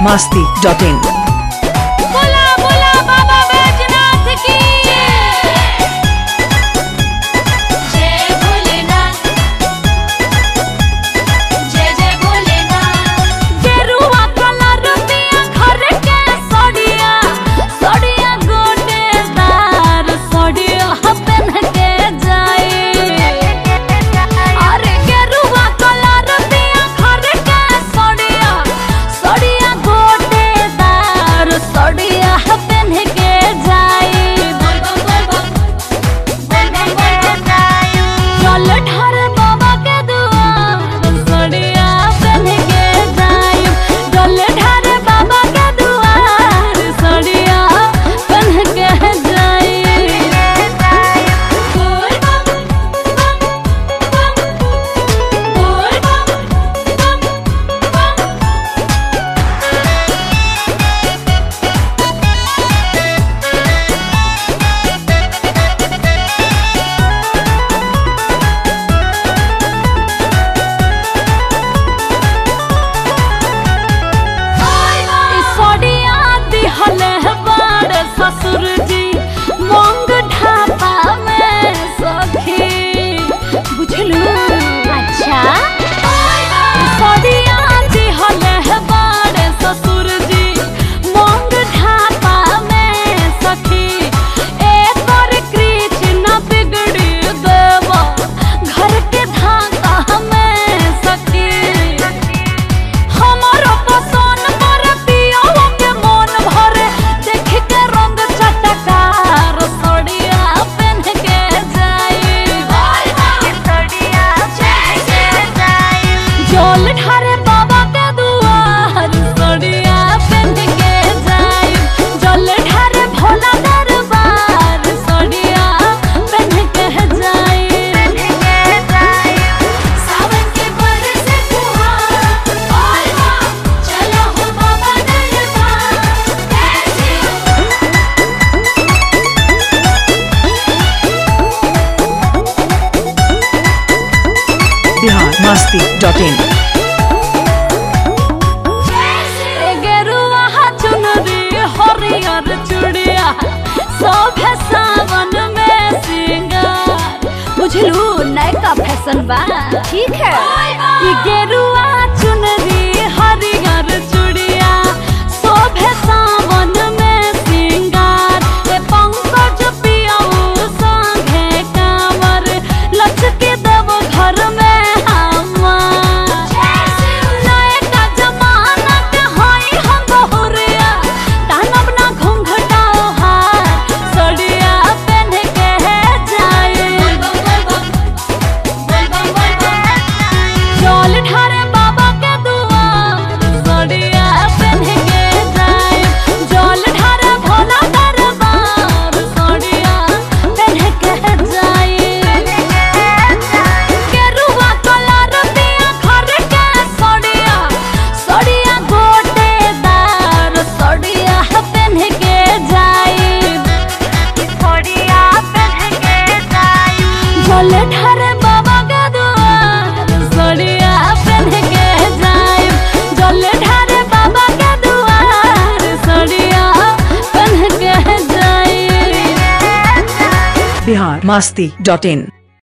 biharmasti.in बोला बोला बाबा बैजनाथ की जय भोलेनाथ जय जय भोलेनाथ। गेरुआ कलर पिया घर के सड़िया सड़िया गोटेदार सड़िया पहन के जाए। अरे गेरुआ कलर पिया घर के सड़िया सड़िया गोटेदार सड़िया पहन के जाए। चल ढार बाबा के दुआर सड़िया पहन के जाए। चल ढार बाबा के दुआर सड़िया पहन के जाए। बोल बम बम बम बोल बम बम बम। सड़िया दिहल बड़ ससुर जी मोंग ढापा में सखी बुझलू। अच्छा सड़िया दिहल बड़ ससुर जी मोंग ढापा में सखी। एकर कृष्ण बिगड़ी देव घर के धागा में सखी। हमारो पसंद पर पियाओ के मन भरे देख के रंग चटकार सड़िया पहन के जाए। सड़िया जय जाए। जल ढारे बाबा के दुआर सड़िया पहन के जाए। जल ढारे भोला दरबार सड़िया पहन के जाए। सावन के बरस फुहार चलो हो बाबा दरबार ऐसे। biharmasti.in गेरुआ चुनरी हरियर चूड़िया सब सावन में सिंगार बुझलू। नयका फैशन बा ठीक है। ई गेरुआ चुनरी हरियर चूड़िया सब सावन में सिंगार। ए पंकज पियाऊ संगे कांवर लचके देव घर में हमार। नयका जमाना के हई हम बहुरिया दानव ना घूंघटाओ हार सड़िया पहन के जाए। जल ढारे बाबा के दुआर सड़िया पहन के जाए। जल ढारे भोला दरबार सड़िया पहन के जाए। गेरुआ कलर पिया घर के सड़िया सड़िया गोटेदार सड़िया पहन के जाए। सड़िया पहन के जाए। जल ढारे बाबा के दुआर सड़िया पहन के जाए। जल ढारे बाबा के दुआर सड़िया पहन के जाए। biharmasti.in